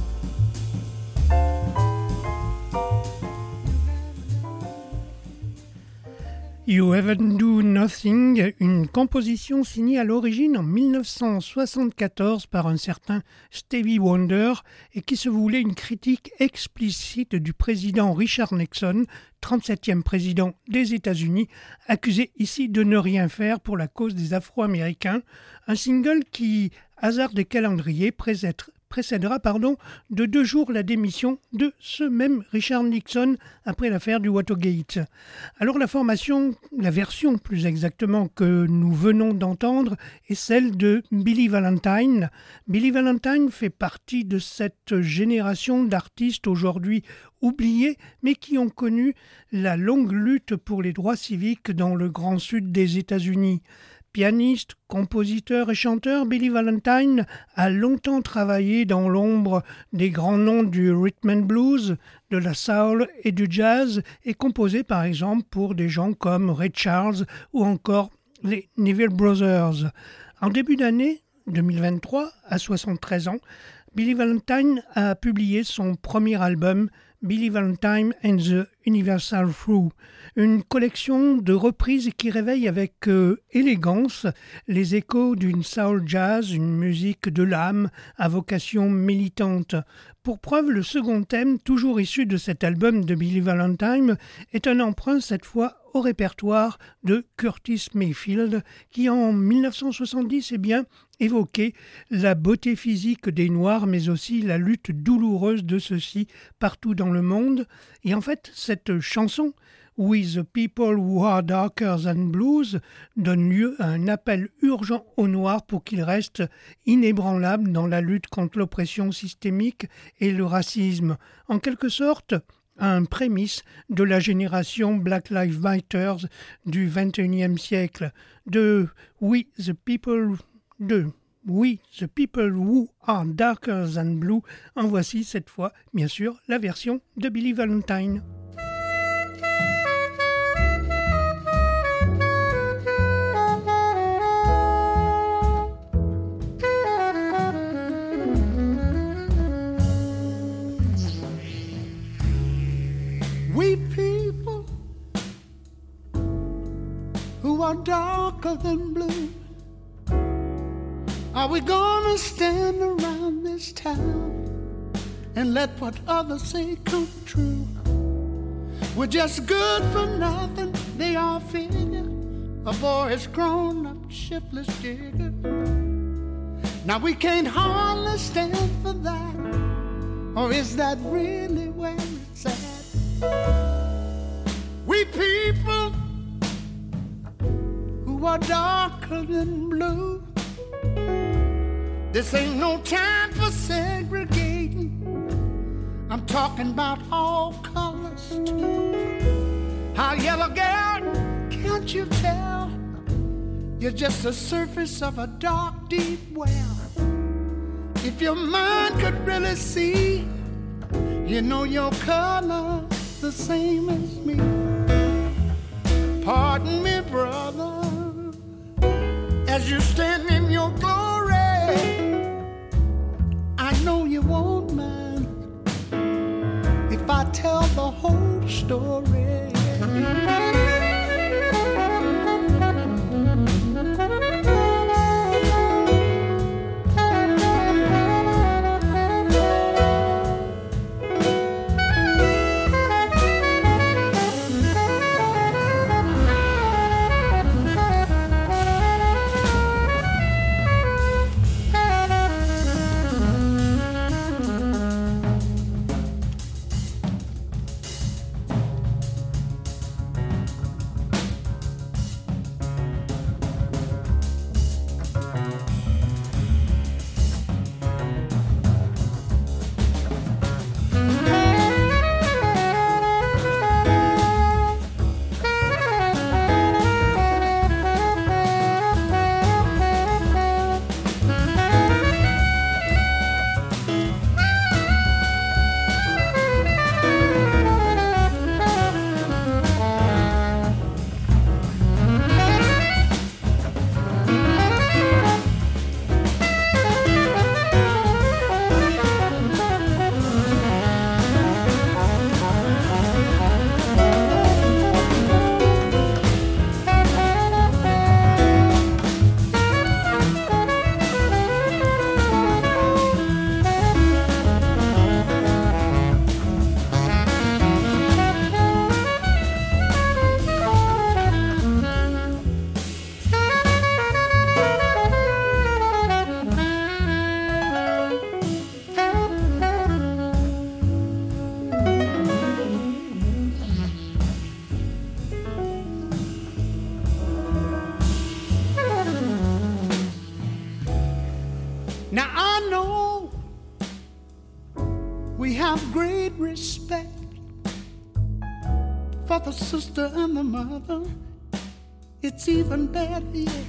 You Haven't Do Nothing, une composition signée à l'origine en mille neuf cent soixante-quatorze par un certain Stevie Wonder et qui se voulait une critique explicite du président Richard Nixon, trente-septième président des États-Unis, accusé ici de ne rien faire pour la cause des Afro-Américains, un single qui, hasard des calendriers, précède précédera pardon, de deux jours la démission de ce même Richard Nixon après l'affaire du Watergate. Alors la formation, la version plus exactement que nous venons d'entendre est celle de Billy Valentine. Billy Valentine fait partie de cette génération d'artistes aujourd'hui oubliés mais qui ont connu la longue lutte pour les droits civiques dans le Grand Sud des États-Unis. Pianiste, compositeur et chanteur, Billy Valentine a longtemps travaillé dans l'ombre des grands noms du rhythm and blues, de la soul et du jazz et composé par exemple pour des gens comme Ray Charles ou encore les Neville Brothers. En début d'année deux mille vingt-trois, à soixante-treize ans, Billy Valentine a publié son premier album Billy Valentine and the Universal Through, une collection de reprises qui réveille avec euh, élégance les échos d'une soul jazz, une musique de l'âme à vocation militante. Pour preuve, le second thème, toujours issu de cet album de Billy Valentine, est un emprunt cette fois au répertoire de Curtis Mayfield, qui en mille neuf cent soixante-dix eh bien, évoquait la beauté physique des Noirs, mais aussi la lutte douloureuse de ceux-ci partout dans le monde. Et en fait, cette chanson, With the People Who Are Darker Than Blues, donne lieu à un appel urgent aux Noirs pour qu'ils restent inébranlables dans la lutte contre l'oppression systémique et le racisme. En quelque sorte, un prémisse de la génération Black Lives Matter du vingt et unième siècle, de We the People, de Oui, The People Who Are Darker Than Blue. En voici cette fois, bien sûr, la version de Billy Valentine. We people who are darker than blue, are we gonna stand around this town and let what others say come true? We're just good for nothing, they all figure. A boy is grown up, shiftless jigger. Now we can't hardly stand for that, or is that really where it's at? We people who are darker than blue, this ain't no time for segregating. I'm talking about all colors too. How yellow girl, can't you tell? You're just the surface of a dark, deep well. If your mind could really see, you know your color's the same as me. Pardon me, brother, as you stand in your glory. I know you won't mind if I tell the whole story. Now I know we have great respect for the sister and the mother. It's even better yet.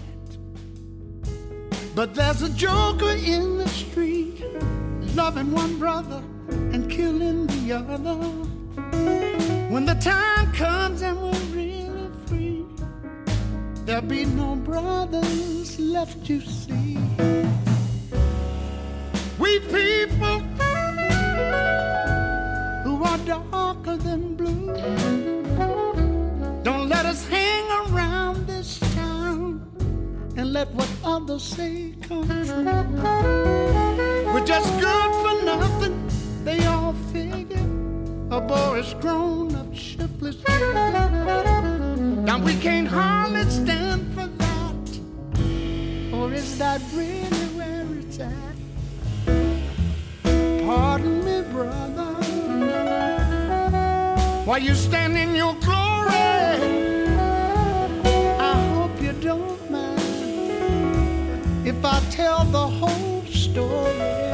But there's a joker in the street, loving one brother and killing the other. When the time comes and we're really free, there'll be no brothers left, you see. We people who are darker than blue, don't let us hang around this town and let what others say come true. We're just good for nothing, they all figure. A boy is grown up, shiftless. Now we can't hardly stand for that, or is that really where it's at? Pardon me, brother, while you stand in your glory, I hope you don't mind if I tell the whole story.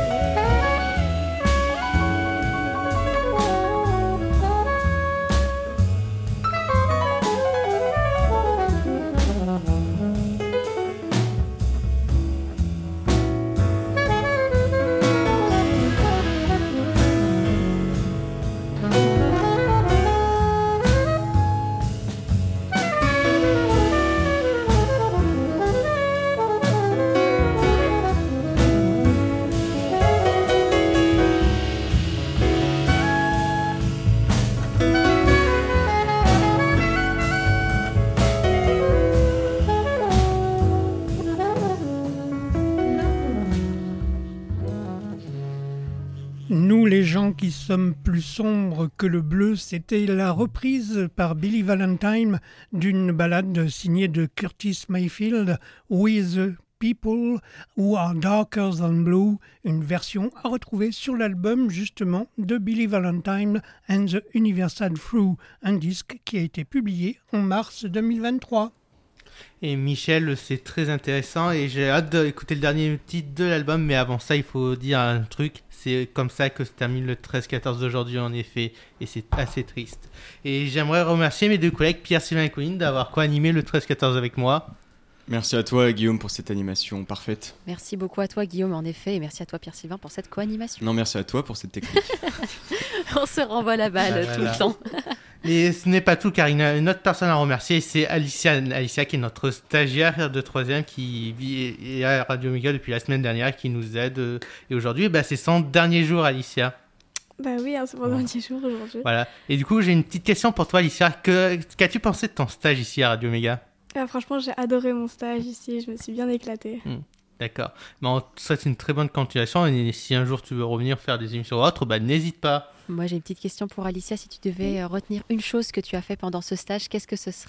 Nous, les gens qui sommes plus sombres que le bleu, c'était la reprise par Billy Valentine d'une ballade signée de Curtis Mayfield, With the People Who Are Darker Than Blue, une version à retrouver sur l'album justement de Billy Valentine and the Universal Through, un disque qui a été publié en mars deux mille vingt-trois. Et Michel, c'est très intéressant et j'ai hâte d'écouter le dernier titre de l'album, mais avant ça, il faut dire un truc, c'est comme ça que se termine le treize quatorze d'aujourd'hui en effet, et c'est assez triste. Et j'aimerais remercier mes deux collègues Pierre-Sylvain et Colline d'avoir co-animé le treize quatorze avec moi. Merci à toi Guillaume pour cette animation parfaite. Merci beaucoup à toi Guillaume en effet, et merci à toi Pierre-Sylvain pour cette co-animation. Non, merci à toi pour cette technique. On se renvoie la balle ah, tout voilà. le temps. Et ce n'est pas tout, car il y a une autre personne à remercier, c'est Alicia, Alicia qui est notre stagiaire de troisième qui vit à Radio Méga depuis la semaine dernière, qui nous aide. Et aujourd'hui, bah, c'est son dernier jour, Alicia. Bah oui, hein, c'est mon dernier jour aujourd'hui. Voilà. Et du coup, j'ai une petite question pour toi, Alicia. Que, qu'as-tu pensé de ton stage ici à Radio Méga ? Ah, franchement, j'ai adoré mon stage ici, je me suis bien éclatée. Mmh. D'accord. Mais on te souhaite une très bonne continuation, et si un jour tu veux revenir faire des émissions ou autres, bah, n'hésite pas. Moi, j'ai une petite question pour Alicia. Si tu devais retenir une chose que tu as fait pendant ce stage, qu'est-ce que ce serait ?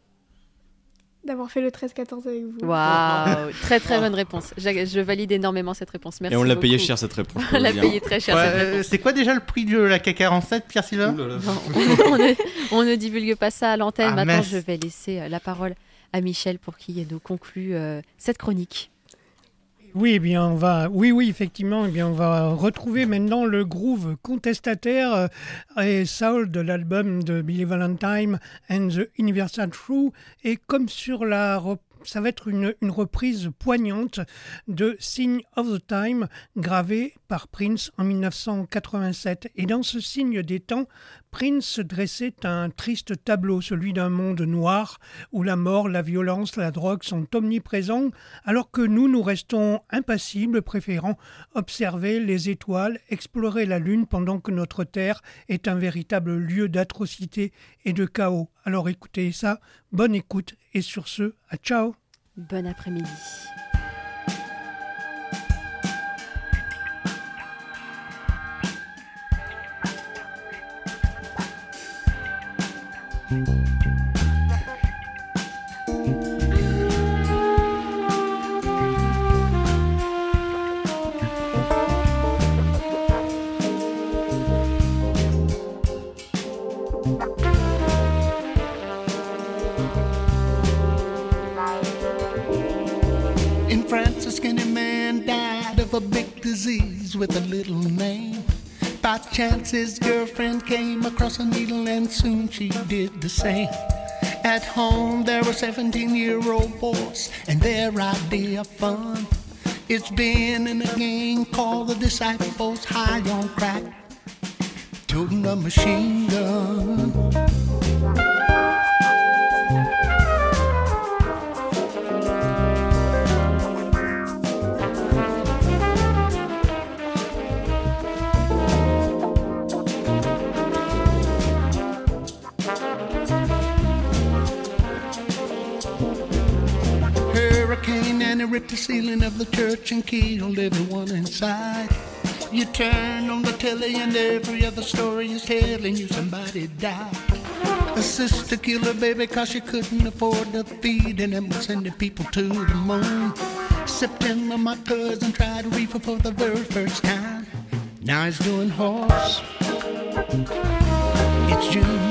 D'avoir fait le treize quatorze avec vous. Waouh, très très bonne réponse. Je, je valide énormément cette réponse. Merci. Et on l'a beaucoup. payé cher cette réponse. On l'a payé très cher ouais, cette réponse. Euh, c'est quoi déjà le prix de la K quarante-sept, Pierre-Sylvain ? Non, on, ne, on ne divulgue pas ça à l'antenne. Ah, Maintenant, mince. je vais laisser la parole à Michel pour qu'il nous conclue euh, cette chronique. Oui, eh bien, on va, oui, oui, effectivement, eh bien, on va retrouver maintenant le groove contestataire euh, et soul de l'album de Billy Valentine and the Universal Through. Et comme sur la, rep- ça va être une, une reprise poignante de Sign of the Time, gravée par Prince en dix-neuf cent quatre-vingt-sept. Et dans ce signe des temps, Prince dressait un triste tableau, celui d'un monde noir où la mort, la violence, la drogue sont omniprésents, alors que nous, nous restons impassibles, préférant observer les étoiles, explorer la lune pendant que notre terre est un véritable lieu d'atrocité et de chaos. Alors écoutez ça, bonne écoute et sur ce, à ciao. Bon après-midi. In France, a skinny man died of a big disease with a little name. By chance, his girlfriend came across a needle, and soon she did the same. At home, there were seventeen-year-old boys, and their idea of fun it's been in a gang called the Disciples, high on crack, toting a machine gun. Hurricane and it ripped the ceiling of the church and killed everyone inside. You turn on the telly and every other story is telling you somebody died. A sister killed her baby cause she couldn't afford to feed, and then was sending people to the moon. September, my cousin tried reefer for the very first time. Now he's doing horse. It's June.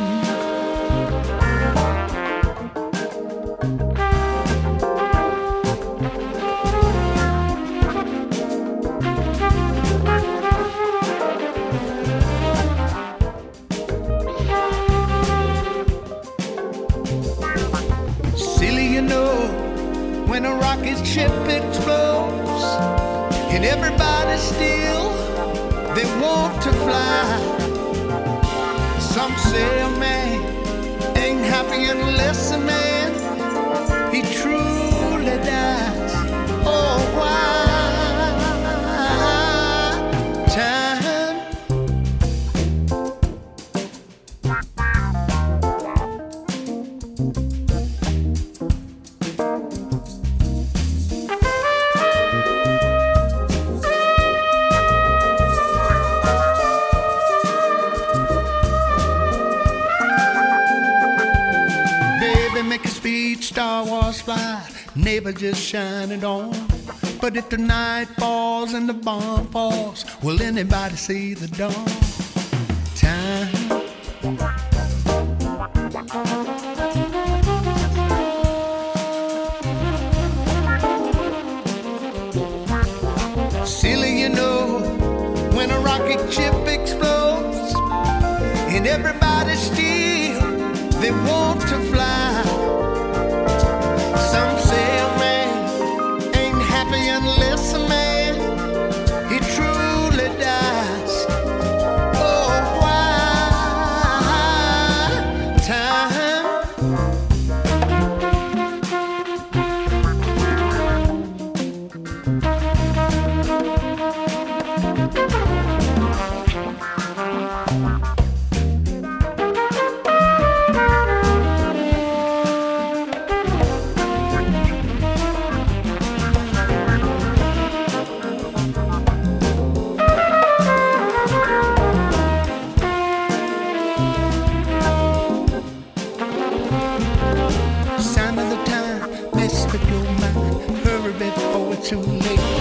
When a rocket ship explodes and everybody still they want to fly. Some say a man ain't happy unless a man he truly dies. Oh, why time? neighbor just shine it on. But if the night falls and the bomb falls, will anybody see the dawn? Time. Silly, you know, when a rocket ship explodes and everybody still they want to fly. Some say a man ain't happy unless a man he truly dies. Oh, why time? Sign of the time, mess with your mind. Hurry before it's too late.